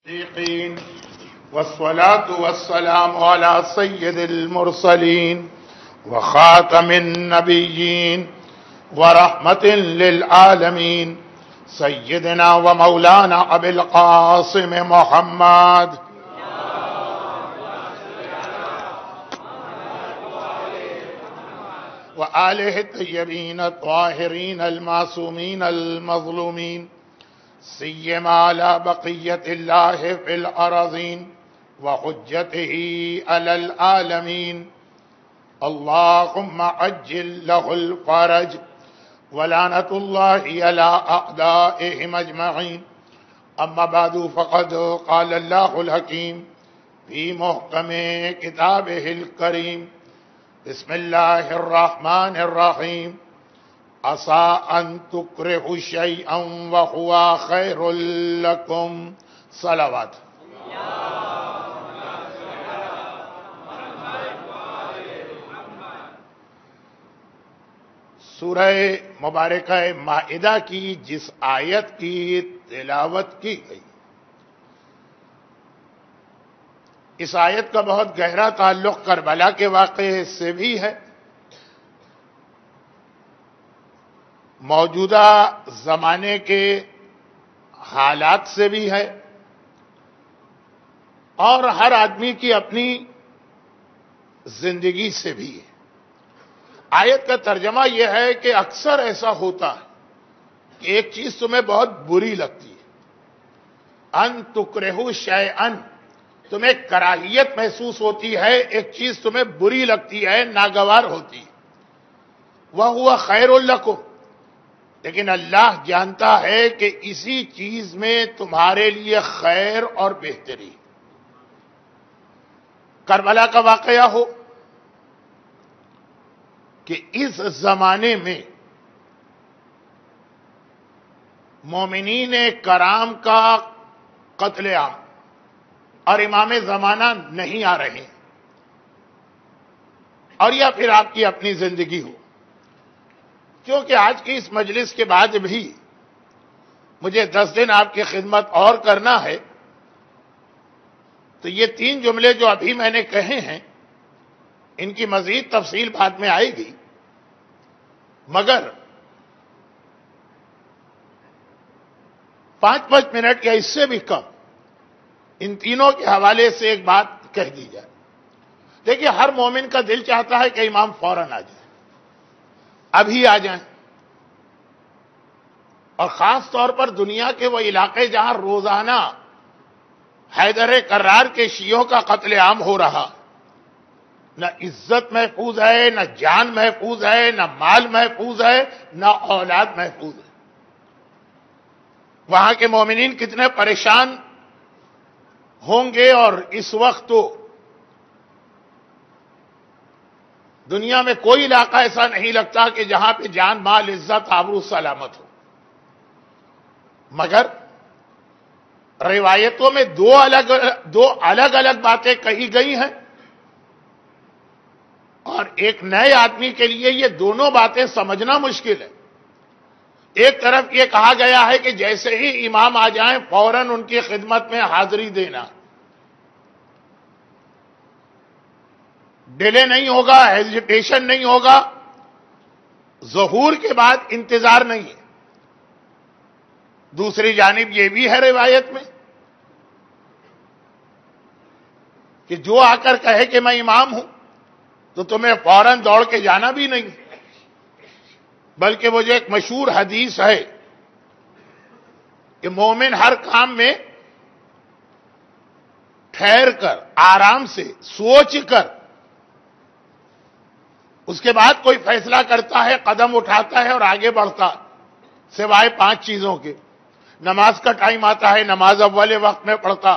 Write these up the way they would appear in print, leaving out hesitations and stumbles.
والصلاة والسلام على سيد المرسلين وخاتم النبيين ورحمة للعالمين سيدنا ومولانا أبي القاسم محمد وآله الطيبين الطاهرين المعصومين المظلومين سيما على بقية الله في الأراضين وحجته على العالمين. اللهم عجل له الفرج ولعنة الله على أعدائهم أجمعين. أما بعد فقد قال الله الحكيم في محكم كتابه الكريم: بسم الله الرحمن الرحيم. عسى أن تكرهوا شيئا وهو خير لكم. صلوات. سورہ مبارکہ مائدہ کی جس آیت کی تلاوت کی گئی، اس آیت کا بہت گہرا تعلق کربلا کے واقعے سے بھی ہے، موجودہ زمانے کے حالات سے بھی ہے، اور ہر آدمی کی اپنی زندگی سے بھی ہے۔ آیت کا ترجمہ یہ ہے کہ اکثر ایسا ہوتا ہے کہ ایک چیز تمہیں بہت بری لگتی ہے، ان تکرہوا شیئا، تمہیں کراہیت محسوس ہوتی ہے، ایک چیز تمہیں بری لگتی ہے، ناگوار ہوتی ہے، وَهُوَ خَيْرٌ لَكُمْ، لیکن اللہ جانتا ہے کہ اسی چیز میں تمہارے لیے خیر اور بہتری۔ کربلا کا واقعہ ہو کہ اس زمانے میں مومنین کرام کا قتل عام اور امام زمانہ نہیں آ رہے، اور یا پھر آپ کی اپنی زندگی ہو، کیونکہ آج کی اس مجلس کے بعد بھی مجھے 10 دن آپ کی خدمت اور کرنا ہے، تو یہ 3 جملے جو ابھی میں نے کہے ہیں ان کی مزید تفصیل بعد میں آئے گی، مگر 5 منٹ یا اس سے بھی کم ان تینوں کے حوالے سے ایک بات کہہ دی جائے۔ دیکھیے، ہر مومن کا دل چاہتا ہے کہ امام فوراً آ جائے، ابھی آ جائیں، اور خاص طور پر دنیا کے وہ علاقے جہاں روزانہ حیدر کرار کے شیعوں کا قتل عام ہو رہا، نہ عزت محفوظ ہے، نہ جان محفوظ ہے، نہ مال محفوظ ہے، نہ اولاد محفوظ ہے۔ وہاں کے مومنین کتنے پریشان ہوں گے، اور اس وقت تو دنیا میں کوئی علاقہ ایسا نہیں لگتا کہ جہاں پہ جان، مال، عزت، آبرو سلامت ہو۔ مگر روایتوں میں دو الگ الگ باتیں کہی گئی ہیں، اور ایک نئے آدمی کے لیے یہ دونوں باتیں سمجھنا مشکل ہے۔ ایک طرف یہ کہا گیا ہے کہ جیسے ہی امام آ جائیں فوراً ان کی خدمت میں حاضری دینا، ڈیلے نہیں ہوگا، ہیزیٹیشن نہیں ہوگا، ظہور کے بعد انتظار نہیں ہے۔ دوسری جانب یہ بھی ہے روایت میں کہ جو آ کر کہے کہ میں امام ہوں تو تمہیں فوراً دوڑ کے جانا بھی نہیں، بلکہ وہ جو ایک مشہور حدیث ہے کہ مومن ہر کام میں ٹھہر کر، آرام سے سوچ کر اس کے بعد کوئی فیصلہ کرتا ہے، قدم اٹھاتا ہے اور آگے بڑھتا، سوائے 5 چیزوں کے۔ نماز کا ٹائم آتا ہے، نماز اول وقت میں پڑھتا،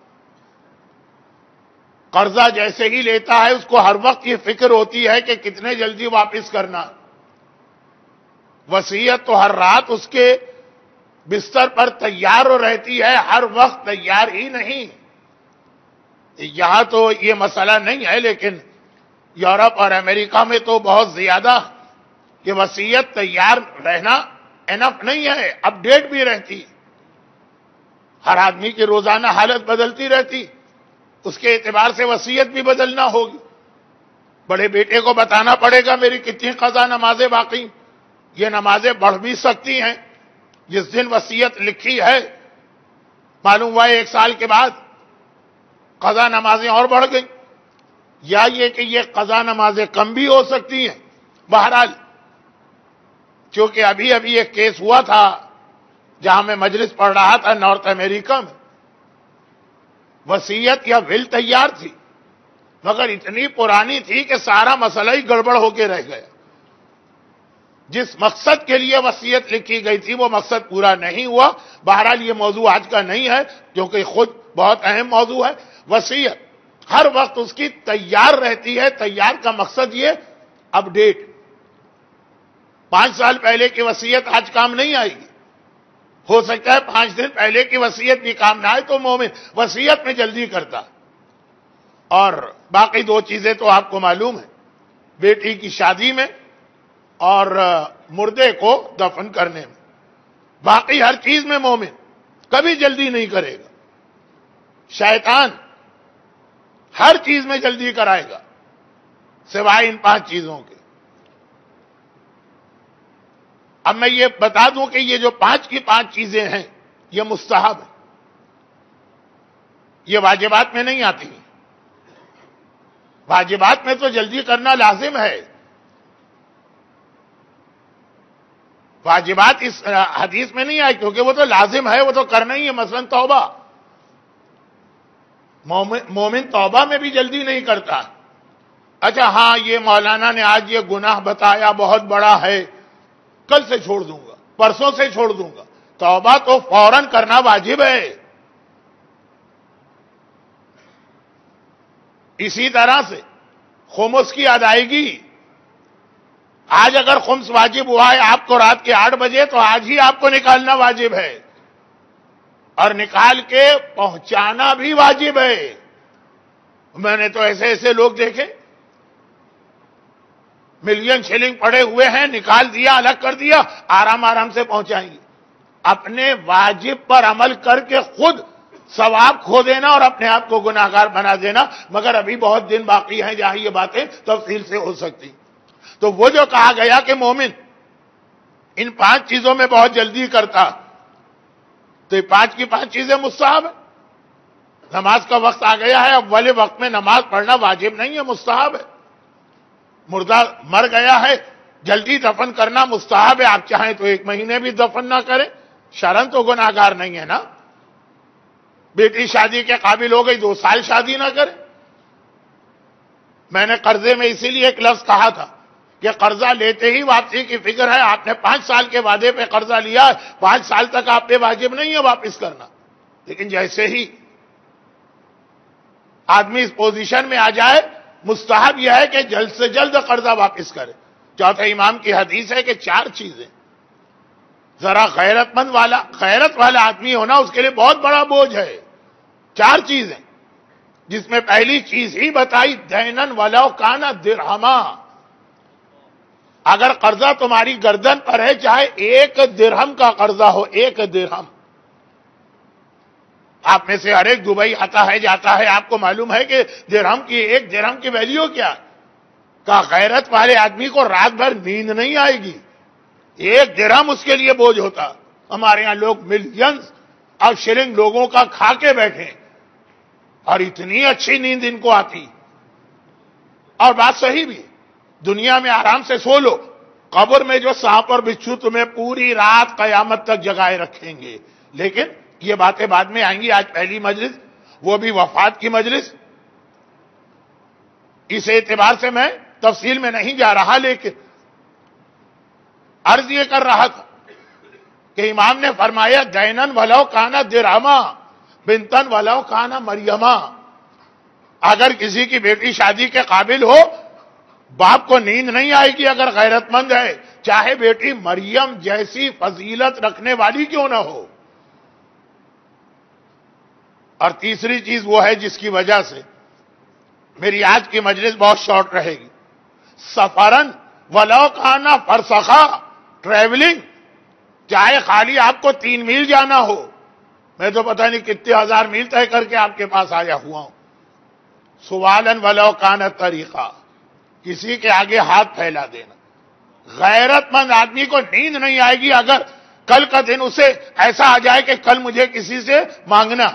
قرضہ جیسے ہی لیتا ہے اس کو ہر وقت یہ فکر ہوتی ہے کہ کتنے جلدی واپس کرنا، وصیت تو ہر رات اس کے بستر پر تیار رہتی ہے، ہر وقت تیار ہی نہیں۔ یہاں تو یہ مسئلہ نہیں ہے، لیکن یورپ اور امریکہ میں تو بہت زیادہ کہ وصیت تیار رہنا انف نہیں ہے، اپ ڈیٹ بھی رہتی، ہر آدمی کی روزانہ حالت بدلتی رہتی، اس کے اعتبار سے وصیت بھی بدلنا ہوگی. بڑے بیٹے کو بتانا پڑے گا میری کتنی قضا نمازیں باقی، یہ نمازیں بڑھ بھی سکتی ہیں. جس دن وصیت لکھی ہے معلوم ہوا 1 سال کے بعد قضا نمازیں اور بڑھ گئیں، یا یہ کہ یہ قضا نمازیں کم بھی ہو سکتی ہیں. بہرحال چونکہ ابھی ایک کیس ہوا تھا جہاں میں مجلس پڑھ رہا تھا نارتھ امریکہ میں، وصیت یا ول تیار تھی مگر اتنی پرانی تھی کہ سارا مسئلہ ہی گڑبڑ ہو کے رہ گیا. جس مقصد کے لیے وصیت لکھی گئی تھی وہ مقصد پورا نہیں ہوا. بہرحال یہ موضوع آج کا نہیں ہے کیونکہ خود بہت اہم موضوع ہے. وصیت ہر وقت اس کی تیار رہتی ہے. تیار کا مقصد یہ اپ ڈیٹ. 5 سال پہلے کی وصیت آج کام نہیں آئے گی. ہو سکتا ہے 5 دن پہلے کی وصیت بھی کام نہ آئے تو مومن وصیت میں جلدی کرتا. اور باقی 2 چیزیں تو آپ کو معلوم ہے، بیٹی کی شادی میں اور مردے کو دفن کرنے میں. باقی ہر چیز میں مومن کبھی جلدی نہیں کرے گا. شیطان ہر چیز میں جلدی کرائے گا سوائے ان 5 چیزوں کے. اب میں یہ بتا دوں کہ یہ جو 5 کی 5 چیزیں ہیں یہ مستحب ہے، یہ واجبات میں نہیں آتی. واجبات میں تو جلدی کرنا لازم ہے. واجبات اس حدیث میں نہیں آئے کیونکہ وہ تو لازم ہے، وہ تو کرنا ہی ہے. مثلا توبہ، مومن توبہ میں بھی جلدی نہیں کرتا. اچھا ہاں یہ مولانا نے آج یہ گناہ بتایا بہت بڑا ہے، کل سے چھوڑ دوں گا، پرسوں سے چھوڑ دوں گا. توبہ تو فوراً کرنا واجب ہے. اسی طرح سے خمس کی ادائیگی، آج اگر خمس واجب ہوا ہے آپ کو رات کے 8 بجے تو آج ہی آپ کو نکالنا واجب ہے اور نکال کے پہنچانا بھی واجب ہے. میں نے تو ایسے لوگ دیکھے ملین شلنگ پڑے ہوئے ہیں، نکال دیا، الگ کر دیا، آرام سے پہنچائیں گے. اپنے واجب پر عمل کر کے خود ثواب کھو دینا اور اپنے آپ کو گناہگار بنا دینا. مگر ابھی بہت دن باقی ہیں جہاں یہ باتیں تفصیل سے ہو سکتی. تو وہ جو کہا گیا کہ مومن ان 5 چیزوں میں بہت جلدی کرتا، تو یہ 5 کی 5 چیزیں مستحب ہیں. نماز کا وقت آ گیا ہے، اب والے وقت میں نماز پڑھنا واجب نہیں ہے، مستحب ہے. مردہ مر گیا ہے، جلدی دفن کرنا مستحب ہے. آپ چاہیں تو 1 مہینے بھی دفن نہ کریں، شرن تو گناہگار نہیں ہے نا. بیٹی شادی کے قابل ہو گئی، 2 سال شادی نہ کریں. میں نے قرضے میں اسی لیے ایک لفظ کہا تھا کہ قرضہ لیتے ہی واپسی کی فکر ہے. آپ نے 5 سال کے وعدے پہ قرضہ لیا ہے، 5 سال تک آپ پہ واجب نہیں ہے واپس کرنا. لیکن جیسے ہی آدمی اس پوزیشن میں آ جائے، مستحب یہ ہے کہ جلد سے جلد قرضہ واپس کرے. چوتھے امام کی حدیث ہے کہ 4 چیزیں ذرا غیرت والا آدمی ہونا اس کے لیے بہت بڑا بوجھ ہے. 4 چیزیں جس میں پہلی چیز ہی بتائی دینن ولو کانا درہما. اگر قرضہ تمہاری گردن پر ہے، چاہے 1 درہم کا قرضہ ہو، 1 درہم. آپ میں سے ہر ایک دبئی آتا ہے جاتا ہے، آپ کو معلوم ہے کہ 1 درہم کی ویلیو کیا ہے. کہ غیرت والے آدمی کو رات بھر نیند نہیں آئے گی. 1 درہم اس کے لیے بوجھ ہوتا. ہمارے ہاں لوگ ملینز اور شلنگ لوگوں کا کھا کے بیٹھے اور اتنی اچھی نیند ان کو آتی. اور بات صحیح بھی، دنیا میں آرام سے سو لو، قبر میں جو سانپ اور بچھو تمہیں پوری رات قیامت تک جگائے رکھیں گے. لیکن یہ باتیں بعد میں آئیں گی. آج پہلی مجلس، وہ بھی وفات کی مجلس. اس اعتبار سے میں تفصیل میں نہیں جا رہا، لیکن عرض یہ کر رہا تھا کہ امام نے فرمایا دینن ولو کانا درہما بنتن ولو کانا مریما. اگر کسی کی بیٹی شادی کے قابل ہو، باپ کو نیند نہیں آئے گی اگر غیرت مند ہے، چاہے بیٹی مریم جیسی فضیلت رکھنے والی کیوں نہ ہو. اور تیسری چیز وہ ہے جس کی وجہ سے میری آج کی مجلس بہت شارٹ رہے گی. سفرن ولو کانا فرسخا، ٹریولنگ، چاہے خالی آپ کو 3 میل جانا ہو، میں تو پتہ نہیں کتنے ہزار میل طے کر کے آپ کے پاس آیا ہوا ہوں. سوالن ولو کان طریقہ، کسی کے آگے ہاتھ پھیلا دینا. غیرت مند آدمی کو نیند نہیں آئے گی اگر کل کا دن اسے ایسا آ جائے کہ کل مجھے کسی سے مانگنا.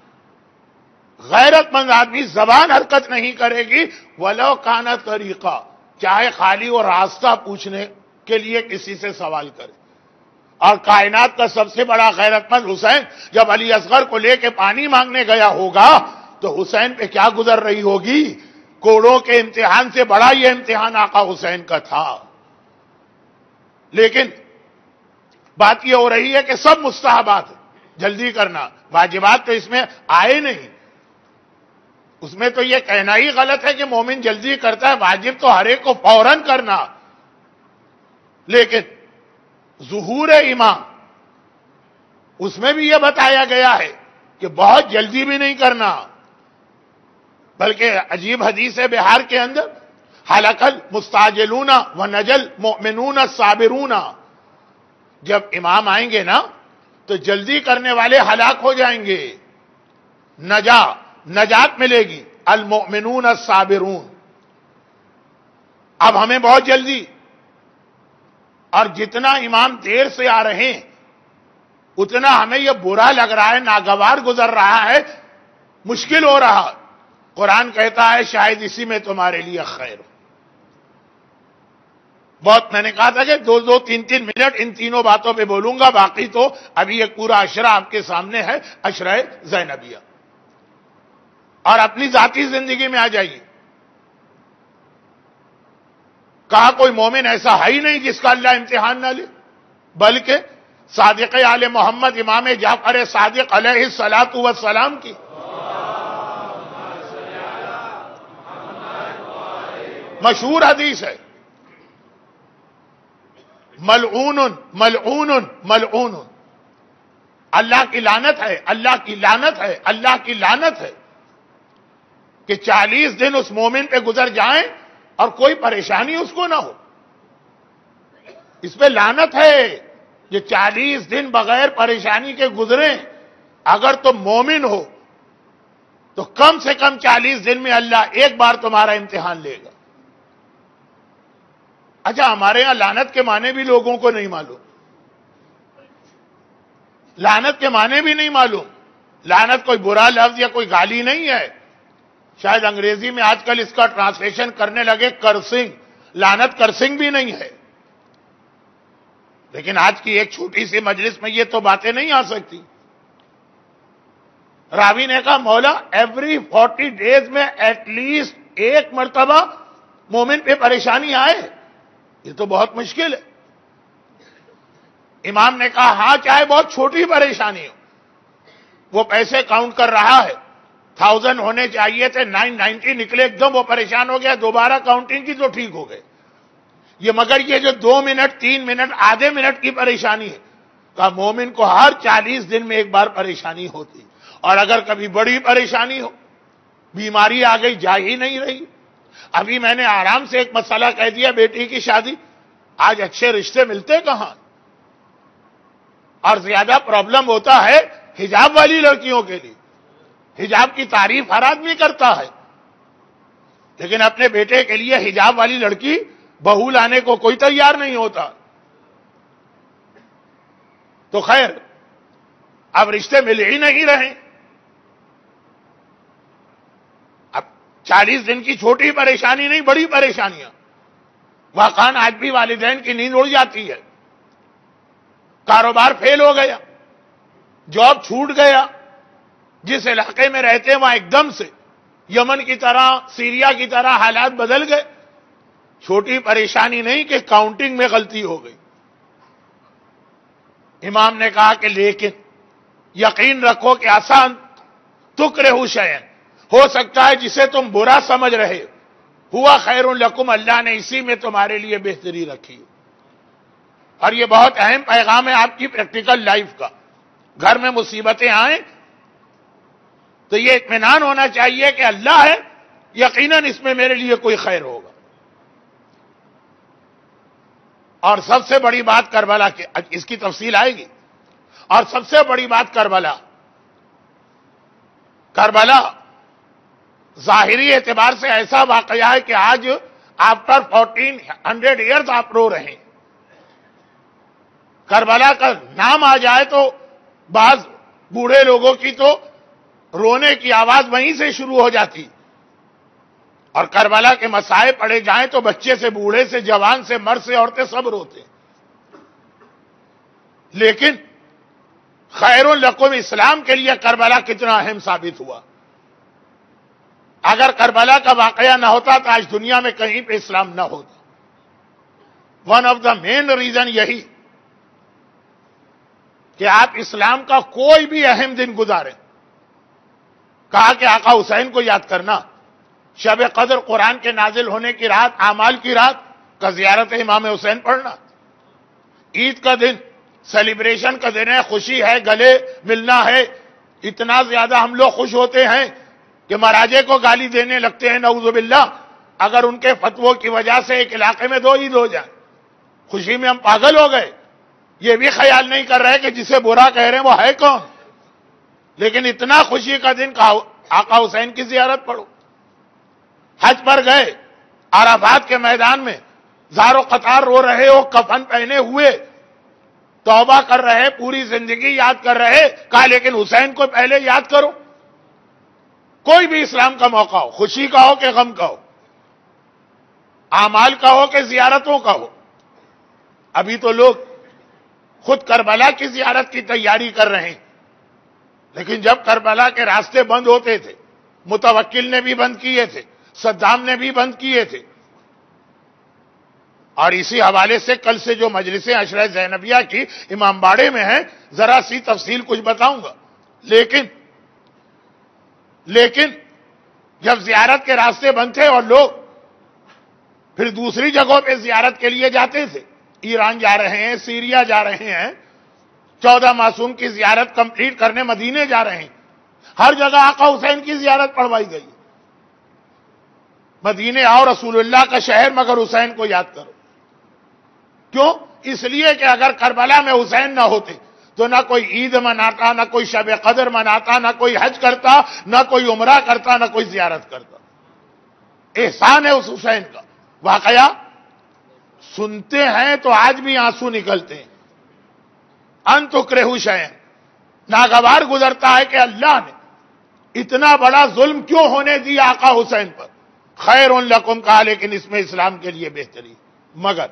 غیرت مند آدمی زبان حرکت نہیں کرے گی ولو کان طریقہ، چاہے خالی وہ راستہ پوچھنے کے لیے کسی سے سوال کرے. اور کائنات کا سب سے بڑا غیرت مند حسین جب علی اصغر کو لے کے پانی مانگنے گیا ہوگا تو حسین پہ کیا گزر رہی ہوگی. کوڑوں کے امتحان سے بڑا یہ امتحان آقا حسین کا تھا. لیکن بات یہ ہو رہی ہے کہ سب مستحبات جلدی کرنا، واجبات تو اس میں آئے نہیں. اس میں تو یہ کہنا ہی غلط ہے کہ مومن جلدی کرتا ہے، واجب تو ہر ایک کو فوراً کرنا. لیکن ظہور امام اس میں بھی یہ بتایا گیا ہے کہ بہت جلدی بھی نہیں کرنا. بلکہ عجیب حدیث ہے بہار کے اندر، حلق المستعجلون ونجل مؤمنون الصابرون، جب امام آئیں گے نا تو جلدی کرنے والے ہلاک ہو جائیں گے، نجات ملے گی. المؤمنون الصابرون. اب ہمیں بہت جلدی، اور جتنا امام دیر سے آ رہے ہیں اتنا ہمیں یہ برا لگ رہا ہے، ناگوار گزر رہا ہے، مشکل ہو رہا. قرآن کہتا ہے شاید اسی میں تمہارے لیے خیر ہو. بہت میں نے کہا تھا کہ دو تین منٹ ان تینوں باتوں پہ بولوں گا، باقی تو ابھی ایک پورا عشرہ آپ کے سامنے ہے، عشرہ زینبیہ. اور اپنی ذاتی زندگی میں آ جائیے. کہا کوئی مومن ایسا ہے ہی نہیں جس کا اللہ امتحان نہ لے، بلکہ صادق آل محمد امام جعفر صادق علیہ الصلاۃ والسلام کی مشہور حدیث ہے، ملعون ملعون ملعون، اللہ کی لعنت ہے، اللہ کی لعنت ہے، اللہ کی لعنت ہے. کہ 40 دن اس مومن پہ گزر جائیں اور کوئی پریشانی اس کو نہ ہو، اس پہ لعنت ہے. یہ 40 دن بغیر پریشانی کے گزریں، اگر تم مومن ہو تو کم سے کم 40 دن میں اللہ ایک بار تمہارا امتحان لے گا. اچھا، ہمارے یہاں لعنت کے معنی بھی لوگوں کو نہیں معلوم، لعنت کے معنی بھی نہیں معلوم. لعنت کوئی برا لفظ یا کوئی گالی نہیں ہے. شاید انگریزی میں آج کل اس کا ٹرانسلیشن کرنے لگے کرسنگ. لعنت کرسنگ بھی نہیں ہے. لیکن آج کی ایک چھوٹی سی مجلس میں یہ تو باتیں نہیں آ سکتی. راوی نے کہا مولا ایوری 40 ڈیز میں ایٹ لیسٹ ایک مرتبہ مومن پہ پریشانی آئے، یہ تو بہت مشکل ہے. امام نے کہا ہاں چاہے بہت چھوٹی پریشانی ہو. وہ پیسے کاؤنٹ کر رہا ہے، 1000 ہونے چاہیے تھے، 990 نکلے، ایک دم وہ پریشان ہو گیا، دوبارہ کاؤنٹنگ کی تو ٹھیک ہو گئے. یہ مگر یہ جو 2 منٹ 3 منٹ آدھے منٹ کی پریشانی ہے، کہا مومن کو ہر 40 دن میں ایک بار پریشانی ہوتی. اور اگر کبھی بڑی پریشانی ہو، بیماری آ گئی، جا ہی نہیں رہی. ابھی میں نے آرام سے ایک مسئلہ کہہ دیا، بیٹی کی شادی، آج اچھے رشتے ملتے کہاں. اور زیادہ پرابلم ہوتا ہے حجاب والی لڑکیوں کے لیے. حجاب کی تعریف ہر آدمی کرتا ہے، لیکن اپنے بیٹے کے لیے حجاب والی لڑکی بہو لانے کو کوئی تیار نہیں ہوتا. تو خیر، اب رشتے مل ہی نہیں رہے. اب 40 دن کی چھوٹی پریشانی نہیں، بڑی پریشانیاں. واقعاً آج بھی والدین کی نیند اڑ جاتی ہے. کاروبار فیل ہو گیا، جاب چھوٹ گیا، جس علاقے میں رہتے ہیں وہاں ایک دم سے یمن کی طرح، سیریا کی طرح حالات بدل گئے. چھوٹی پریشانی نہیں کہ کاؤنٹنگ میں غلطی ہو گئی. امام نے کہا کہ لیکن یقین رکھو کہ آسان تکرہو شیئن، ہو سکتا ہے جسے تم برا سمجھ رہے ہوا خیر لکم، اللہ نے اسی میں تمہارے لیے بہتری رکھی. اور یہ بہت اہم پیغام ہے آپ کی پریکٹیکل لائف کا. گھر میں مصیبتیں آئیں تو یہ اطمینان ہونا چاہیے کہ اللہ ہے، یقیناً اس میں میرے لیے کوئی خیر ہوگا. اور سب سے بڑی بات کربلا کی، اس کی تفصیل آئے گی. اور سب سے بڑی بات کربلا، کربلا ظاہری اعتبار سے ایسا واقعہ ہے کہ آج آفٹر 1400 ایئرز آپ رو رہے ہیں. کربلا کا نام آ جائے تو بعض بوڑھے لوگوں کی تو رونے کی آواز وہیں سے شروع ہو جاتی, اور کربلا کے مسائل پڑے جائیں تو بچے سے بوڑھے سے جوان سے مرد سے عورتیں سب روتے. لیکن خیر لکم اسلام کے لیے کربلا کتنا اہم ثابت ہوا. اگر کربلا کا واقعہ نہ ہوتا تو آج دنیا میں کہیں پہ اسلام نہ ہوتا. One of the main reason یہی کہ آپ اسلام کا کوئی بھی اہم دن گزاریں. کہا کہ آقا حسین کو یاد کرنا, شب قدر قرآن کے نازل ہونے کی رات, اعمال کی رات کا زیارت امام حسین پڑھنا, عید کا دن سیلیبریشن کا دن ہے, خوشی ہے, گلے ملنا ہے. اتنا زیادہ ہم لوگ خوش ہوتے ہیں کہ مہاراجے کو گالی دینے لگتے ہیں نعوذ باللہ, اگر ان کے فتووں کی وجہ سے ایک علاقے میں 2 عید ہو جائے. خوشی میں ہم پاگل ہو گئے, یہ بھی خیال نہیں کر رہے کہ جسے برا کہہ رہے ہیں وہ ہے کون. لیکن اتنا خوشی کا دن آقا حسین کی زیارت پڑھو. حج پر گئے, عرفات کے میدان میں زار و قطار رو رہے ہو, کفن پہنے ہوئے توبہ کر رہے, پوری زندگی یاد کر رہے. کہا لیکن حسین کو پہلے یاد کرو. کوئی بھی اسلام کا موقع ہو, خوشی کا ہو کہ غم کا ہو, اعمال کا ہو کہ زیارتوں کا ہو. ابھی تو لوگ خود کربلا کی زیارت کی تیاری کر رہے ہیں, لیکن جب کربلا کے راستے بند ہوتے تھے, متوکل نے بھی بند کیے تھے, صدام نے بھی بند کیے تھے. اور اسی حوالے سے کل سے جو مجلسیں عشرہ زینبیہ کی امام باڑے میں ہیں, ذرا سی تفصیل کچھ بتاؤں گا. لیکن جب زیارت کے راستے بند تھے اور لوگ پھر دوسری جگہوں پہ زیارت کے لیے جاتے تھے, ایران جا رہے ہیں, سیریا جا رہے ہیں, 14 معصوم کی زیارت کمپلیٹ کرنے مدینے جا رہے ہیں, ہر جگہ آقا حسین کی زیارت پڑھوائی گئی. مدینے آؤ رسول اللہ کا شہر, مگر حسین کو یاد کرو. کیوں؟ اس لیے کہ اگر کربلا میں حسین نہ ہوتے تو نہ کوئی عید مناتا, نہ کوئی شب قدر مناتا, نہ کوئی حج کرتا, نہ کوئی عمرہ کرتا, نہ کوئی زیارت کرتا. احسان ہے اس حسین کا. واقعہ سنتے ہیں تو آج بھی آنسو نکلتے ہیں. ان تکرہوا شیئا, ناگوار گزرتا ہے کہ اللہ نے اتنا بڑا ظلم کیوں ہونے دیا آقا حسین پر. خیر لکم کہا, لیکن اس میں اسلام کے لیے بہتری. مگر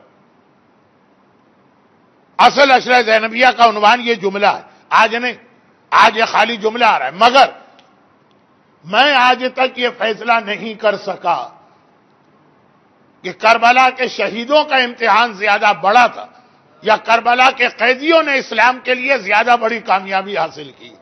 اصل عشرہ زینبیہ کا عنوان یہ جملہ ہے, آج نہیں, آج یہ خالی جملہ آ رہا ہے. مگر میں آج تک یہ فیصلہ نہیں کر سکا کہ کربلا کے شہیدوں کا امتحان زیادہ بڑا تھا یا کربلا کے قیدیوں نے اسلام کے لیے زیادہ بڑی کامیابی حاصل کی.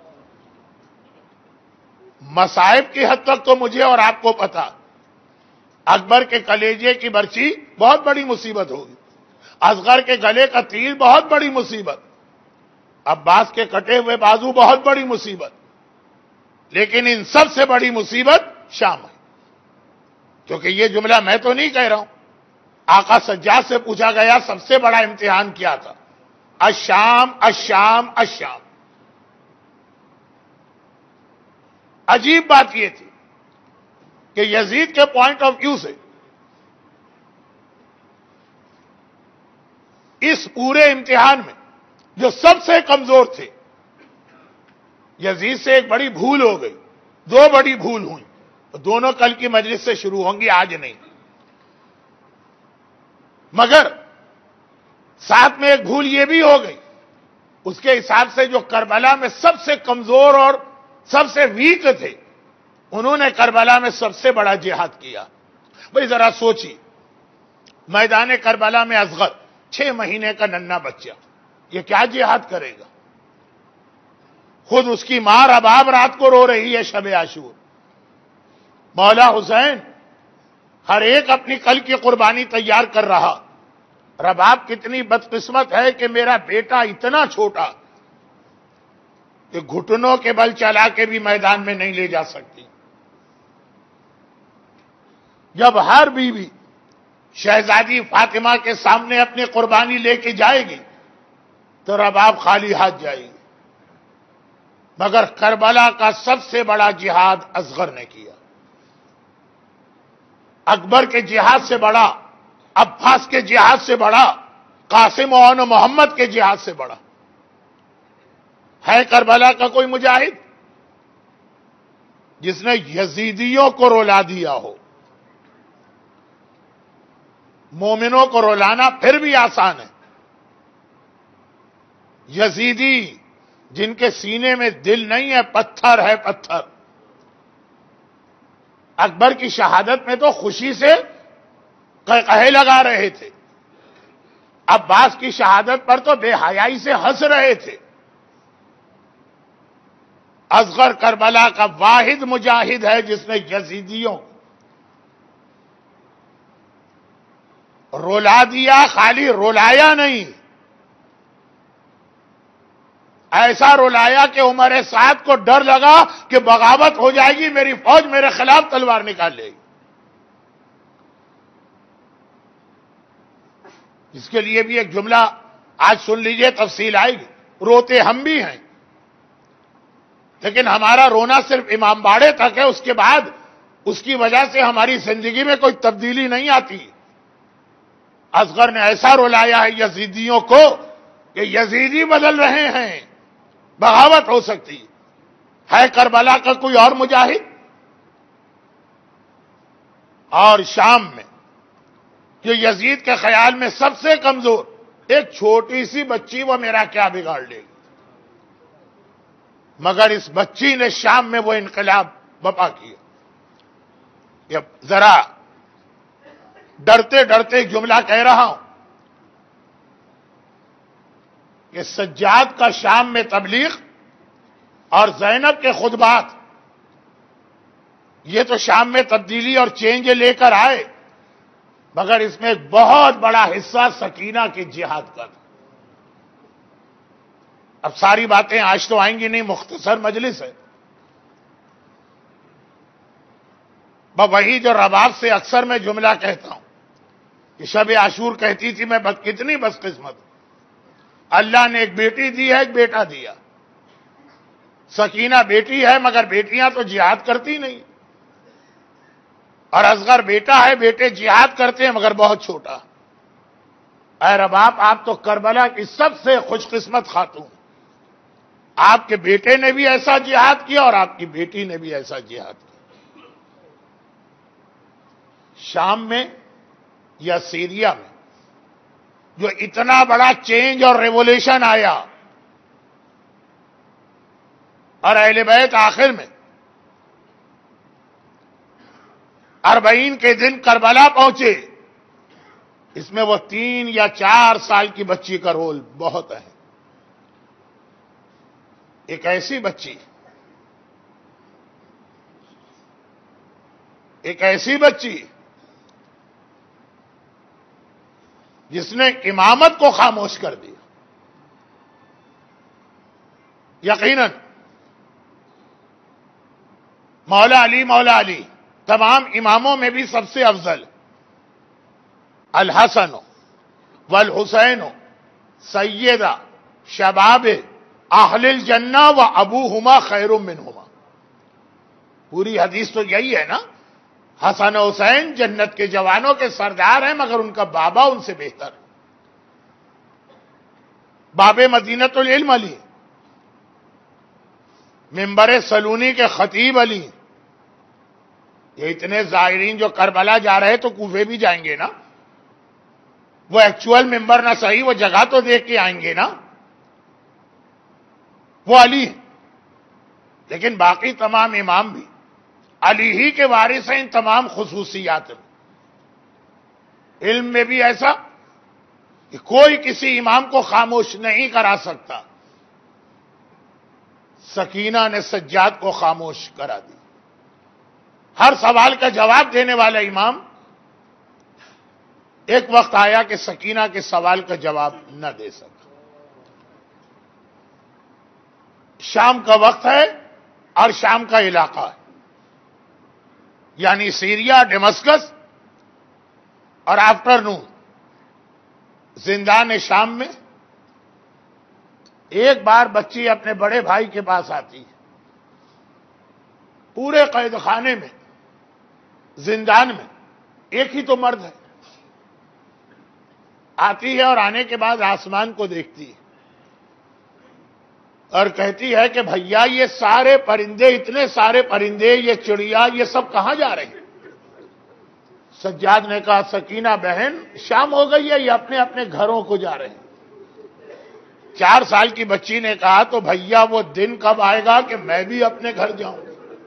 مصائب کی حد تک تو مجھے اور آپ کو پتا, اکبر کے کلیجے کی برچی بہت بڑی مصیبت ہوگی, اصغر کے گلے کا تیر بہت بڑی مصیبت, عباس کے کٹے ہوئے بازو بہت بڑی مصیبت. لیکن ان سب سے بڑی مصیبت شام ہے. کیونکہ یہ جملہ میں تو نہیں کہہ رہا ہوں, آقا سجاد سے پوچھا گیا سب سے بڑا امتحان کیا تھا؟ الشام الشام الشام. عجیب بات یہ تھی کہ یزید کے پوائنٹ آف ویو سے اس پورے امتحان میں جو سب سے کمزور تھے, یزید سے ایک بڑی بھول ہو گئی, 2 بڑی بھول ہوئی. دونوں کل کی مجلس سے شروع ہوں گی, آج نہیں. مگر ساتھ میں ایک بھول یہ بھی ہو گئی, اس کے حساب سے جو کربلا میں سب سے کمزور اور سب سے ویک تھے, انہوں نے کربلا میں سب سے بڑا جہاد کیا. بھئی ذرا سوچی, میدان کربلا میں اصغر 6 مہینے کا ننھا بچہ, یہ کیا جہاد کرے گا؟ خود اس کی ماں رباب رات کو رو رہی ہے شب عاشور. مولا حسین ہر ایک اپنی کل کی قربانی تیار کر رہا. رباب کتنی بدقسمت ہے کہ میرا بیٹا اتنا چھوٹا کہ گھٹنوں کے بل چلا کے بھی میدان میں نہیں لے جا سکتی. جب ہر بیوی شہزادی فاطمہ کے سامنے اپنی قربانی لے کے جائے گی تو رباب خالی ہاتھ جائے گی. مگر کربلا کا سب سے بڑا جہاد اصغر نے کیا. اکبر کے جہاد سے بڑا، عباس کے جہاد سے بڑا، قاسم و محمد کے جہاد سے بڑا ہے کربلا کا کوئی مجاہد جس نے یزیدیوں کو رلا دیا ہو. مومنوں کو رلانا پھر بھی آسان ہے. یزیدی جن کے سینے میں دل نہیں ہے، پتھر ہے پتھر. اکبر کی شہادت میں تو خوشی سے قہقہے لگا رہے تھے، عباس کی شہادت پر تو بے حیائی سے ہنس رہے تھے. اصغر کربلا کا واحد مجاہد ہے جس نے یزیدیوں رلا دیا، خالی رلایا نہیں، ایسا رلایا کہ عمر سعد کو ڈر لگا کہ بغاوت ہو جائے گی، میری فوج میرے خلاف تلوار نکال لے گی. اس کے لیے بھی ایک جملہ آج سن لیجئے، تفصیل آئے گی. روتے ہم بھی ہیں، لیکن ہمارا رونا صرف امام باڑے تک ہے، اس کے بعد اس کی وجہ سے ہماری زندگی میں کوئی تبدیلی نہیں آتی. اصغر نے ایسا رلایا ہے یزیدیوں کو کہ یزیدی بدل رہے ہیں، بغاوت ہو سکتی ہے. کربلا کا کوئی اور مجاہد؟ اور شام میں جو یزید کے خیال میں سب سے کمزور ایک چھوٹی سی بچی، وہ میرا کیا بگاڑ لے گی، مگر اس بچی نے شام میں وہ انقلاب بپا کیا. یہ ذرا ڈرتے ڈرتے ایک جملہ کہہ رہا ہوں کہ سجاد کا شام میں تبلیغ اور زینب کے خطبات، یہ تو شام میں تبدیلی اور چینج لے کر آئے، مگر اس میں ایک بہت بڑا حصہ سکینہ کے جہاد کا تھا. اب ساری باتیں آج تو آئیں گی نہیں، مختصر مجلس ہے. وہی جو رباب سے اکثر میں جملہ کہتا ہوں کہ شب عاشور کہتی تھی میں کتنی بس قسمت ہوں، اللہ نے ایک بیٹی دی ہے، ایک بیٹا دیا. سکینہ بیٹی ہے مگر بیٹیاں تو جہاد کرتی نہیں، اور اصغر بیٹا ہے، بیٹے جہاد کرتے ہیں مگر بہت چھوٹا. اے رباب، آپ تو کربلا کی سب سے خوش قسمت خاتون، آپ کے بیٹے نے بھی ایسا جہاد کیا اور آپ کی بیٹی نے بھی ایسا جہاد کیا. شام میں یا سیریا میں جو اتنا بڑا چینج اور ریولیوشن آیا، اور اہل بیت آخر میں 40 کے دن کربلا پہنچے، اس میں وہ 3 یا 4 سال کی بچی کا رول بہت ہے. ایک ایسی بچی، ایک ایسی بچی جس نے امامت کو خاموش کر دیا. یقیناً مولا علی تمام اماموں میں بھی سب سے افضل. الحسن والحسین سیدہ شباب اہل الجنہ و ابوہما خیر منہما. پوری حدیث تو یہی ہے نا، حسن و حسین جنت کے جوانوں کے سردار ہیں مگر ان کا بابا ان سے بہتر. باب مدینۃ العلم علی، منبر سلونی کے خطیب علی. یہ اتنے زائرین جو کربلا جا رہے تو کوفے بھی جائیں گے نا، وہ ایکچوئل ممبر نہ صحیح، وہ جگہ تو دیکھ کے آئیں گے نا. وہ علی، لیکن باقی تمام امام بھی علی ہی کے وارث ہیں ان تمام خصوصیات میں. علم میں بھی ایسا کہ کوئی کسی امام کو خاموش نہیں کرا سکتا. سکینہ نے سجاد کو خاموش کرا دی. ہر سوال کا جواب دینے والا امام، ایک وقت آیا کہ سکینہ کے سوال کا جواب نہ دے سکا. شام کا وقت ہے اور شام کا علاقہ ہے، یعنی سیریا، ڈیمسکس، اور آفٹر نون زندان شام میں ایک بار بچی اپنے بڑے بھائی کے پاس آتی ہے، پورے قید خانے میں، زندان میں ایک ہی تو مرد ہے، آتی ہے اور آنے کے بعد آسمان کو دیکھتی ہے اور کہتی ہے کہ بھیا یہ سارے پرندے، اتنے سارے پرندے، یہ چڑیا، یہ سب کہاں جا رہے ہیں؟ سجاد نے کہا سکینہ بہن شام ہو گئی ہے، یہ اپنے اپنے گھروں کو جا رہے ہیں۔ 4 سال کی بچی نے کہا تو بھیا وہ دن کب آئے گا کہ میں بھی اپنے گھر جاؤں؟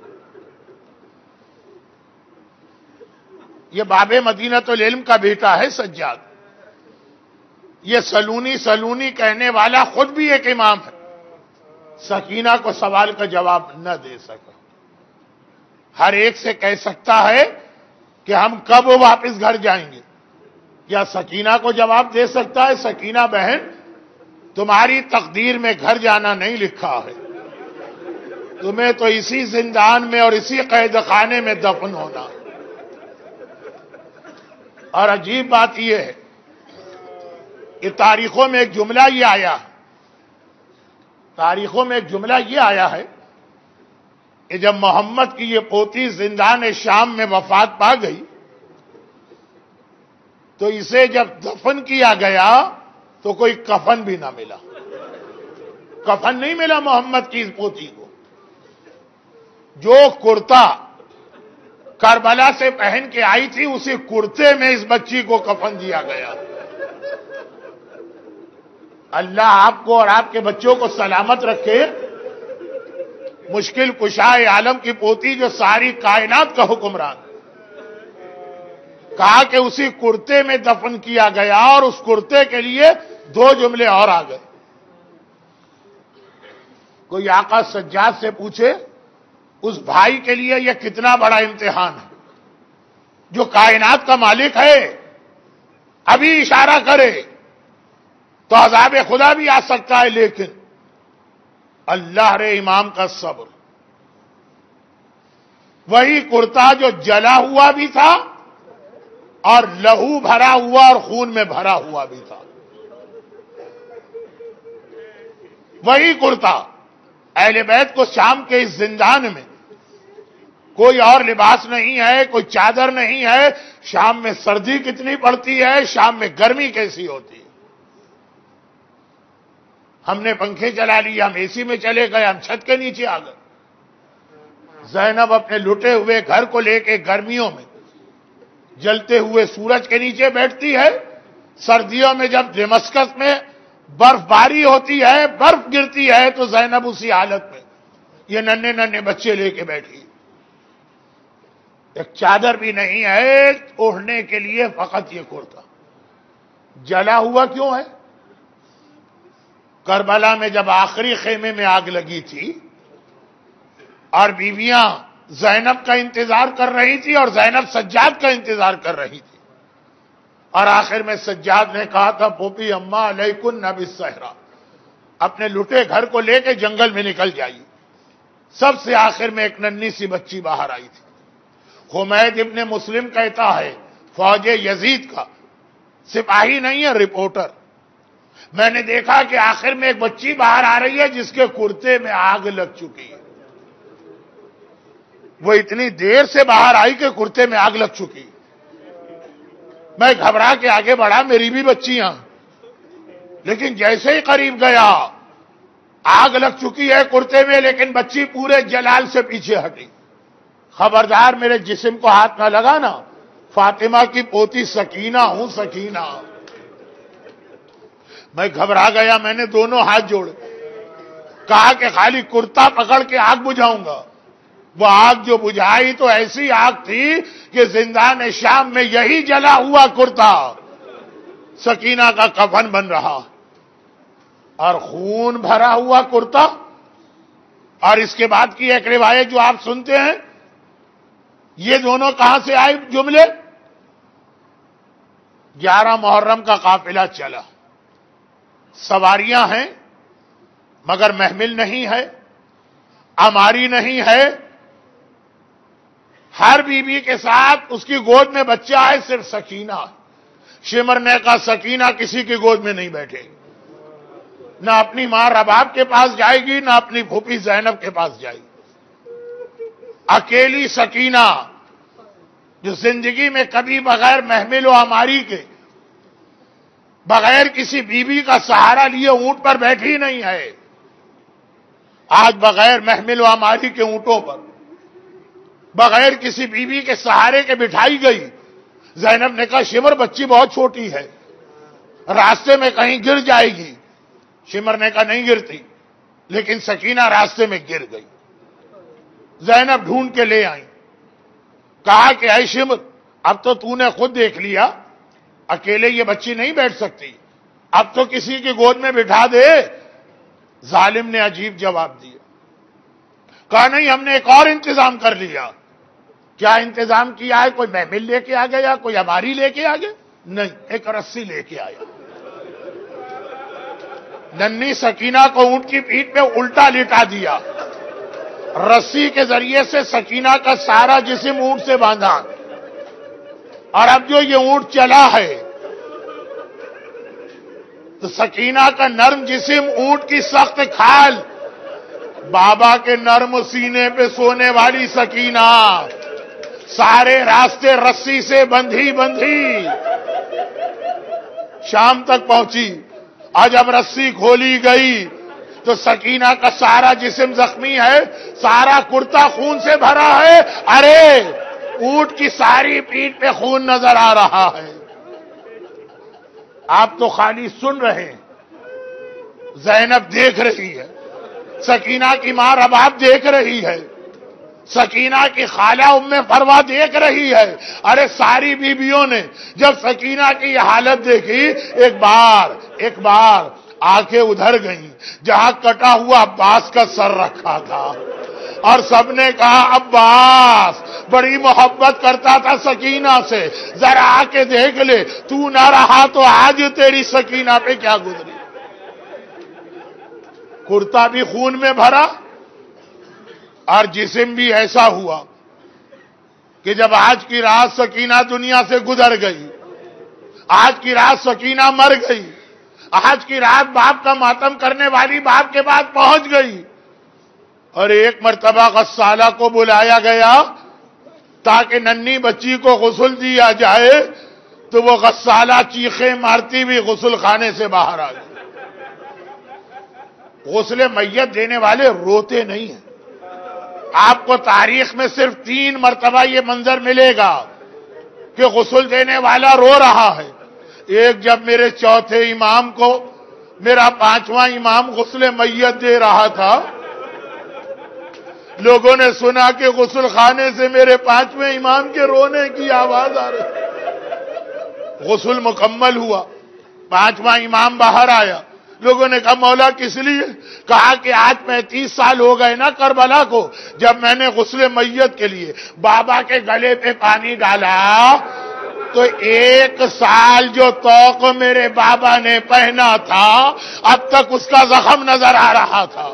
یہ باب مدینۃ العلم کا بیٹا ہے سجاد، یہ سلونی سلونی کہنے والا خود بھی ایک امام ہے، سکینہ کو سوال کا جواب نہ دے سکا۔ ہر ایک سے کہہ سکتا ہے کہ ہم کب واپس گھر جائیں گے، کیا سکینہ کو جواب دے سکتا ہے؟ سکینہ بہن تمہاری تقدیر میں گھر جانا نہیں لکھا ہے، تمہیں تو اسی زندان میں اور اسی قید خانے میں دفن ہونا۔ اور عجیب بات یہ ہے کہ تاریخوں میں ایک جملہ یہ آیا، تاریخوں میں ایک جملہ یہ آیا ہے کہ جب محمد کی یہ پوتی زندان شام میں وفات پا گئی تو اسے جب دفن کیا گیا تو کوئی کفن بھی نہ ملا، کفن نہیں ملا محمد کی اس پوتی کو۔ جو کرتا کربلا سے پہن کے آئی تھی اسی کرتے میں اس بچی کو کفن دیا گیا۔ اللہ آپ کو اور آپ کے بچوں کو سلامت رکھے۔ مشکل کشائے عالم کی پوتی جو ساری کائنات کا حکمران، کہا کہ اسی کرتے میں دفن کیا گیا، اور اس کرتے کے لیے 2 جملے اور آ گئے۔ کوئی آقا سجاد سے پوچھے اس بھائی کے لیے یہ کتنا بڑا امتحان ہے، جو کائنات کا مالک ہے، ابھی اشارہ کرے تو عذاب خدا بھی آ سکتا ہے، لیکن اللہ رے امام کا صبر۔ وہی کرتا جو جلا ہوا بھی تھا اور لہو بھرا ہوا اور خون میں بھرا ہوا بھی تھا، وہی کرتا اہل بیت کو شام کے اس زندان میں کوئی اور لباس نہیں ہے، کوئی چادر نہیں ہے۔ شام میں سردی کتنی پڑتی ہے، شام میں گرمی کیسی ہوتی ہے۔ ہم نے پنکھے چلا لیے، ہم اے سی میں چلے گئے، ہم چھت کے نیچے آ گئے۔ زینب اپنے لٹے ہوئے گھر کو لے کے گرمیوں میں جلتے ہوئے سورج کے نیچے بیٹھتی ہے، سردیوں میں جب دمشق میں برف باری ہوتی ہے، برف گرتی ہے، تو زینب اسی حالت میں یہ ننھے ننھے بچے لے کے بیٹھی، ایک چادر بھی نہیں ہے اوڑھنے کے لیے، فقط یہ کرتا۔ جلا ہوا کیوں ہے؟ کربلا میں جب آخری خیمے میں آگ لگی تھی اور بیویاں زینب کا انتظار کر رہی تھی اور زینب سجاد کا انتظار کر رہی تھی، اور آخر میں سجاد نے کہا تھا پھوپھی اماں علیکن بالصحرا، اپنے لٹے گھر کو لے کے جنگل میں نکل جائیے۔ سب سے آخر میں ایک ننھی سی بچی باہر آئی تھی۔ حمید ابن مسلم کہتا ہے فوج یزید کا سپاہی نہیں ہے، رپورٹر، میں نے دیکھا کہ آخر میں ایک بچی باہر آ رہی ہے جس کے کرتے میں آگ لگ چکی ہے۔ وہ اتنی دیر سے باہر آئی کہ کرتے میں آگ لگ چکی۔ میں گھبرا کے آگے بڑھا، میری بھی بچیاں، لیکن جیسے ہی قریب گیا آگ لگ چکی ہے کرتے میں، لیکن بچی پورے جلال سے پیچھے ہٹی۔ خبردار میرے جسم کو ہاتھ نہ لگانا، فاطمہ کی پوتی سکینہ ہوں، سکینہ۔ میں گھبرا گیا، میں نے دونوں ہاتھ جوڑے، کہا کہ خالی کرتا پکڑ کے آگ بجھاؤں گا۔ وہ آگ جو بجھائی تو ایسی آگ تھی کہ زندان شام میں یہی جلا ہوا کرتا سکینہ کا کفن بن رہا، اور خون بھرا ہوا کرتا۔ اور اس کے بعد کی ایک روایت جو آپ سنتے ہیں، یہ دونوں کہاں سے آئے جملے؟ 11 محرم کا قافلہ چلا، سواریاں ہیں مگر محمل نہیں ہے، اماری نہیں ہے، ہر بیوی کے ساتھ اس کی گود میں بچہ ہے، صرف سکینہ۔ شمر نے کہا سکینہ کسی کی گود میں نہیں بیٹھے، نہ اپنی ماں رباب کے پاس جائے گی، نہ اپنی پھوپھی زینب کے پاس جائے گی. اکیلی سکینہ جو زندگی میں کبھی بغیر محمل و ہماری کے، بغیر کسی بیوی کا سہارا لیے اونٹ پر بیٹھی نہیں ہے، آج بغیر محمل و ہماری کے اونٹوں پر، بغیر کسی بیوی کے سہارے کے بٹھائی گئی. زینب نے کہا شمر بچی بہت چھوٹی ہے، راستے میں کہیں گر جائے گی. شمر نے کہا نہیں گرتی، لیکن سکینہ راستے میں گر گئی. زینب ڈھونڈ کے لے آئی، کہا کہ اے شمر اب تو نے خود دیکھ لیا اکیلے یہ بچی نہیں بیٹھ سکتی، اب تو کسی کی گود میں بٹھا دے. ظالم نے عجیب جواب دیا، کہا نہیں ہم نے ایک اور انتظام کر لیا. کیا انتظام کیا ہے؟ کوئی محمل لے کے آ گیا، کوئی ہماری لے کے آ گیا؟ نہیں، ایک رسی لے کے آیا. ننھی سکینہ کو اونٹ کی پیٹھ پہ الٹا لٹا دیا، رسی کے ذریعے سے سکینہ کا سارا جسم اونٹ سے باندھا، اور اب جو یہ اونٹ چلا ہے تو سکینہ کا نرم جسم، اونٹ کی سخت کھال، بابا کے نرم سینے پہ سونے والی سکینہ سارے راستے رسی سے بندھی شام تک پہنچی. اور جب رسی کھولی گئی تو سکینہ کا سارا جسم زخمی ہے، سارا کرتا خون سے بھرا ہے. ارے اونٹ کی ساری پیٹھ پہ خون نظر آ رہا ہے. آپ تو خالی سن رہے ہیں، زینب دیکھ رہی ہے، سکینہ کی ماں رباب دیکھ رہی ہے، سکینہ کی خالہ ام فروا دیکھ رہی ہے. ارے ساری بیویوں نے جب سکینہ کی یہ حالت دیکھی، ایک بار آنکھیں ادھر گئیں جہاں کٹا ہوا عباس کا سر رکھا تھا، اور سب نے کہا عباس بڑی محبت کرتا تھا سکینہ سے، ذرا آ کے دیکھ لے، تو نہ رہا تو آج تیری سکینہ پہ کیا گزری. کرتا بھی خون میں بھرا اور جسم بھی ایسا ہوا کہ جب آج کی رات سکینہ دنیا سے گزر گئی، آج کی رات سکینہ مر گئی، آج کی رات باپ کا ماتم کرنے والی باپ کے بعد پہنچ گئی. اور ایک مرتبہ غسالہ کو بلایا گیا تاکہ ننھی بچی کو غسل دیا جائے، تو وہ غسالہ چیخیں مارتی ہوئی غسل خانے سے باہر آ گئی. غسل میت دینے والے روتے نہیں ہیں. آپ کو تاریخ میں صرف 3 مرتبہ یہ منظر ملے گا کہ غسل دینے والا رو رہا ہے. ایک جب میرے چوتھے امام کو میرا 5واں امام غسل میت دے رہا تھا، لوگوں نے سنا کہ غسل خانے سے میرے 5ویں امام کے رونے کی آواز آ رہی. غسل مکمل ہوا، 5واں امام باہر آیا. لوگوں نے کہا مولا کس لیے؟ کہا کہ آج 35 سال ہو گئے نا کربلا کو، جب میں نے غسل میت کے لیے بابا کے گلے پہ پانی ڈالا تو 1 سال جو توق میرے بابا نے پہنا تھا اب تک اس کا زخم نظر آ رہا تھا.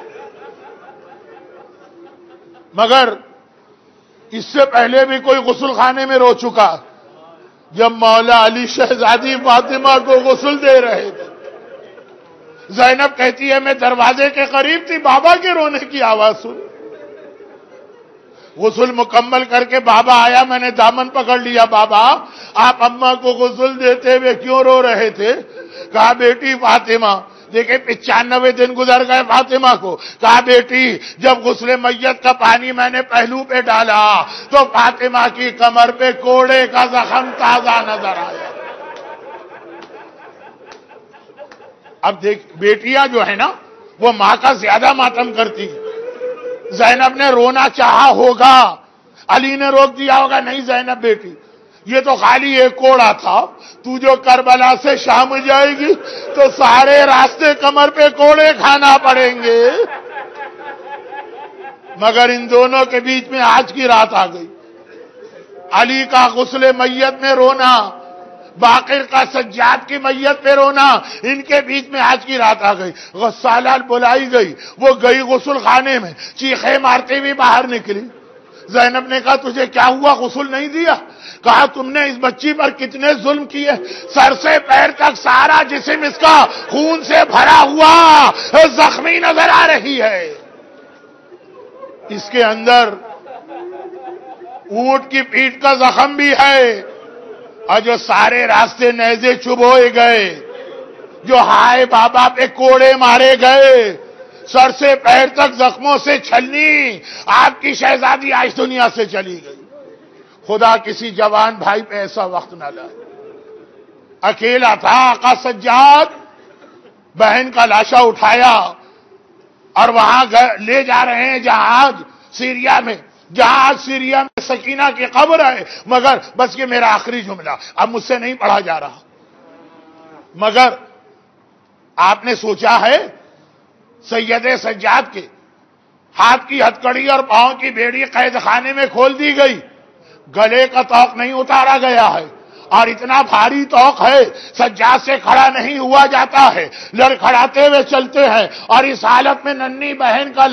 مگر اس سے پہلے بھی کوئی غسل خانے میں رو چکا، جب مولا علی شہزادی فاطمہ کو غسل دے رہے تھے. زینب کہتی ہے میں دروازے کے قریب تھی، بابا کے رونے کی آواز سنی. غسل مکمل کر کے بابا آیا، میں نے دامن پکڑ لیا. بابا آپ اماں کو غسل دیتے ہوئے کیوں رو رہے تھے؟ کہا بیٹی فاطمہ، دیکھیں 95 دن گزر گئے فاطمہ کو. کہا بیٹی جب غسل میت کا پانی میں نے پہلو پہ ڈالا تو فاطمہ کی کمر پہ کوڑے کا زخم تازہ نظر آیا. اب دیکھ بیٹیاں جو ہے نا وہ ماں کا زیادہ ماتم کرتی. زینب نے رونا چاہا ہوگا، علی نے روک دیا ہوگا، نہیں زینب بیٹی یہ تو خالی ایک کوڑا تھا، تو جو کربلا سے شام جائے گی تو سارے راستے کمر پہ کوڑے کھانا پڑیں گے. مگر ان دونوں کے بیچ میں آج کی رات آ گئی. علی کا غسل میت میں رونا، باقر کا سجاد کی میت پہ رونا، ان کے بیچ میں آج کی رات آ گئی. غسالہ بلائی گئی، وہ گئی غسل خانے میں، چیخیں مارتی ہوئی باہر نکلی. زینب نے کہا تجھے کیا ہوا، غسل نہیں دیا؟ کہا تم نے اس بچی پر کتنے ظلم کیے، سر سے پیر تک سارا جسم اس کا خون سے بھرا ہوا زخمی نظر آ رہی ہے، اس کے اندر اونٹ کی پیٹھ کا زخم بھی ہے، اور جو سارے راستے نیزے چبھ ہوئے گئے، جو ہائے بابا پہ کوڑے مارے گئے، سر سے پیر تک زخموں سے چھلنی، آپ کی شہزادی آج دنیا سے چلی گئی۔ خدا کسی جوان بھائی پہ ایسا وقت نہ لائے۔ اکیلا تھا آقا سجاد، بہن کا لاشا اٹھایا اور وہاں لے جا رہے ہیں جہاز سیریا میں، جہاز سیریا میں سکینہ کی قبر ہے، مگر بس یہ میرا آخری جملہ اب مجھ سے نہیں پڑھا جا رہا، مگر آپ نے سوچا ہے سید سجاد کے ہاتھ کی ہتکڑی اور پاؤں کی بیڑی قید خانے میں کھول دی گئی، گلے کا طوق نہیں اتارا گیا ہے، اور اتنا بھاری طوق ہے سجاد سے کھڑا نہیں ہوا جاتا ہے، لڑکھڑاتے ہوئے چلتے ہیں، اور اس حالت میں ننھی بہن کا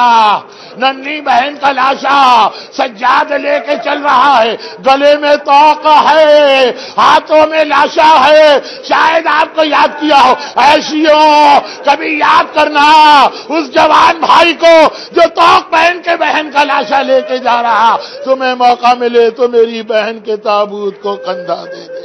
لاشا سجاد لے کے چل رہا ہے، گلے میں طوق ہے، ہاتھوں میں لاشا ہے۔ شاید آپ کو یاد کیا ہو، ایشیوں کبھی یاد کرنا اس جوان بھائی کو جو طوق پہن کے بہن کا لاشا لے کے جا رہا، تمہیں موقع ملے تو میری بہن کے تابوت کو کندھا دے دے۔